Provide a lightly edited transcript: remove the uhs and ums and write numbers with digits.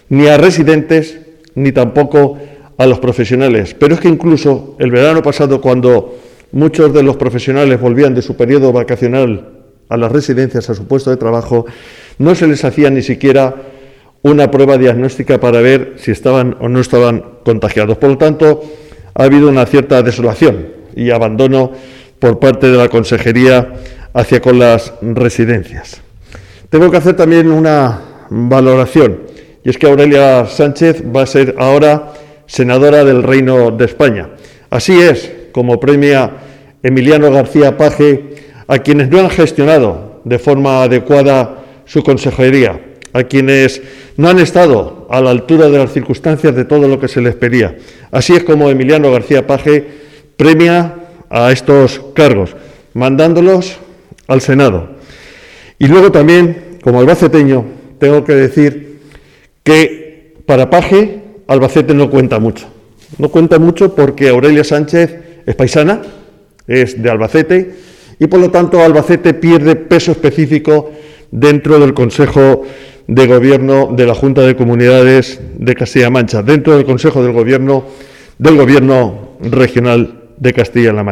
ni a residentes, ni tampoco a los profesionales. Pero es que incluso el verano pasado, cuando muchos de los profesionales volvían de su periodo vacacional a las residencias, a su puesto de trabajo, no se les hacía ni siquiera una prueba diagnóstica para ver si estaban o no estaban contagiados. Por lo tanto, ha habido una cierta desolación y abandono por parte de la Consejería hacia con las residencias. Tengo que hacer también una valoración, y es que Aurelia Sánchez va a ser ahora senadora del Reino de España. Así es como premia Emiliano García Paje a quienes no han gestionado de forma adecuada su consejería, a quienes no han estado a la altura de las circunstancias de todo lo que se les pedía. Así es como Emiliano García Paje premia a estos cargos, mandándolos al Senado. Y luego también, como albaceteño, tengo que decir que para Paje, Albacete no cuenta mucho. No cuenta mucho porque Aurelia Sánchez es paisana, es de Albacete, y por lo tanto Albacete pierde peso específico dentro del Consejo de Gobierno de la Junta de Comunidades de Castilla-La Mancha, dentro del Consejo del Gobierno Regional de Castilla-La Mancha.